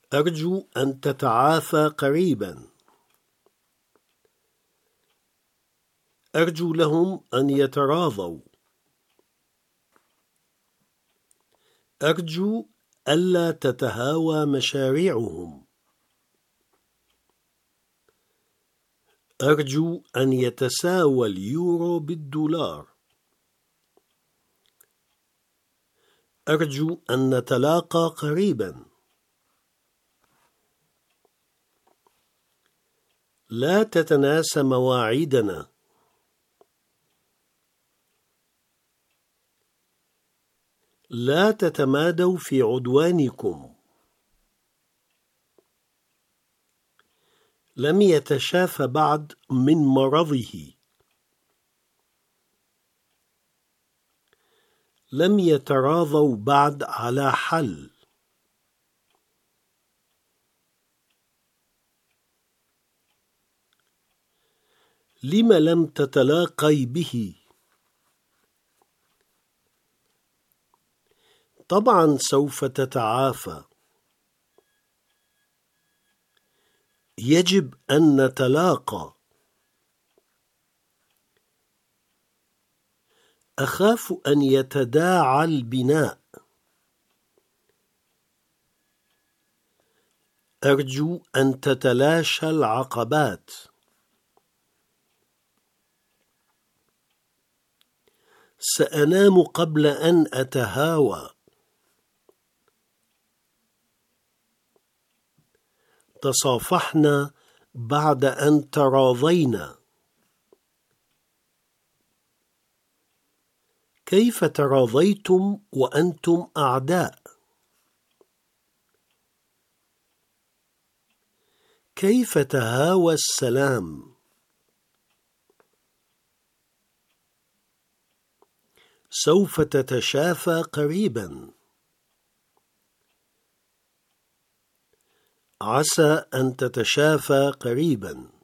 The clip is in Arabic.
أرجو أن تتعافى قريبا. أرجو لهم أن يتراضوا. أرجو ألا تتهاوى مشاريعهم. أرجو أن يتساوى اليورو بالدولار. أرجو أن نتلاقى قريبا. لا تتناسى مواعيدنا. لا تتمادوا في عدوانكم. لم يتشافى بعد من مرضه. لم يتراضوا بعد على حل. لم لم تتلاقي به؟ طبعا سوف تتعافى. يجب أن نتلاقى. أخاف أن يتداعى البناء. أرجو أن تتلاشى العقبات. سأنام قبل أن أتهاوى. تصافحنا بعد أن تراضينا. كيف تراضيتم وأنتم أعداء؟ كيف تهاوى السلام؟ سوف تتشافى قريبا. عسى أن تتشافى قريبا.